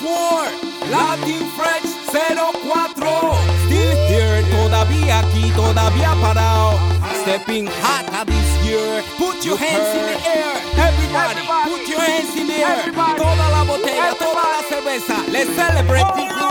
4, Latin French 04. Still here, todavía aquí, todavía parado. Stepping hot at this year. Put your hands in the air. Everybody, put your hands in the air. Everybody. Toda la botella, toda la cerveza. Let's celebrate.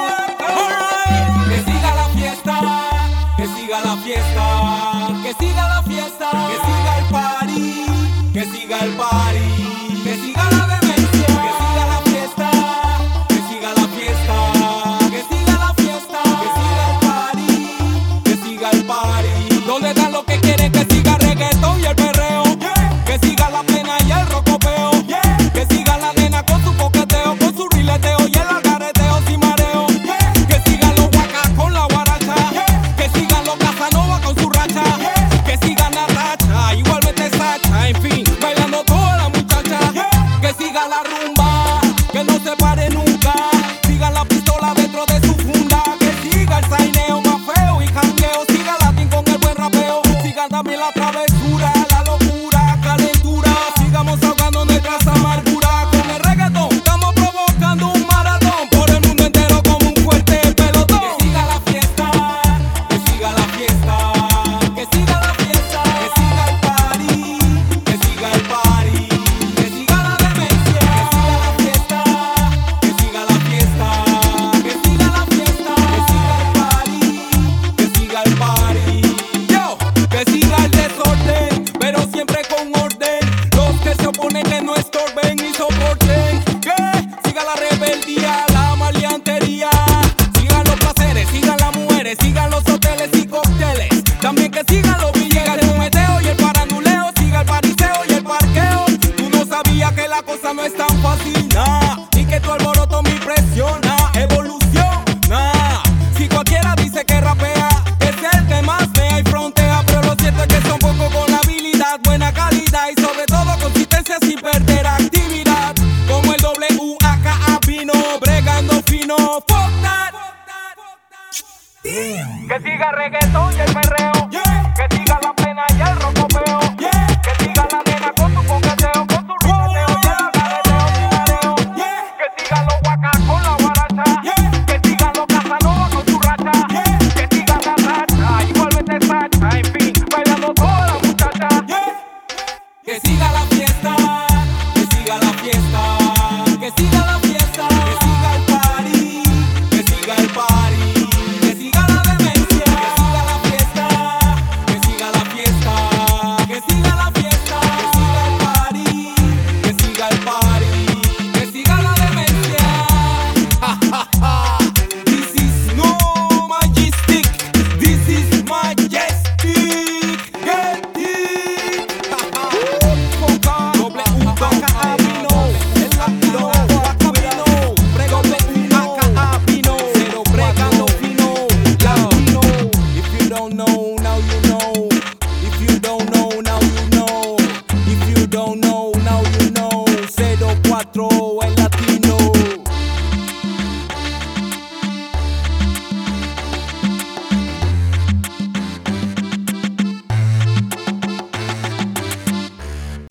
Alright. Que siga la fiesta. Que siga la fiesta. Que siga la fiesta. Que siga el party. Que siga el party. Que siga la demencia. Que siga la fiesta. Que siga la fiesta. Que siga la fiesta. Que siga el party. Que siga el party. ¿Dónde están los que quieren que siga reggaetón y el perreo? Que siga la pena y el rocopeo. Que siga la nena con su coqueteo, con su rileteo y el algareteo sin mareo. Que sigan los guacas con la guaracha. Que sigan los Casanova con su racha. Que sigan la racha, igualmente Sacha. En fin, bailando toda la muchacha. Que siga la rumba, que no se pare nunca. Sigan la pistola dentro de su funda. Que siga el saineo más feo y jangueo. Siga Latin con el buen rapeo. Sigan también la travesura, la locura, calentura. Sigamos ahogando nuestras amarguras. Con el reggaetón estamos provocando un maratón por el mundo entero como un fuerte pelotón. Que siga la fiesta, que siga la fiesta, que siga la fiesta, que siga el party, que siga el party, que siga la demencia, que siga la fiesta, que siga la fiesta, que siga la fiesta, que siga el party, que siga el party. Yo, que siga el desorden, pero siempre con orden. Los que se oponen que no estorben ni soporten. Que siga la rebeldía, la maleantería. Sigan los placeres, sigan las mujeres, sigan los hoteles y cócteles. También que sigan los billetes, el fumeteo y el paranduleo. Siga el pariseo y el parqueo. Tú no sabías que la cosa no es tan fácil, nah. Y que tu alboroto me impresiona. Evolución, nah. Si cualquiera dice que rapea, es el que más vea y frontea. Pero lo cierto es que son poco con habilidad, buena calidad y sobre todo consistencia sin perder actividad. Como el WAKA vino, bregando fino. Fuck that. Que siga reggaetón y el perreo.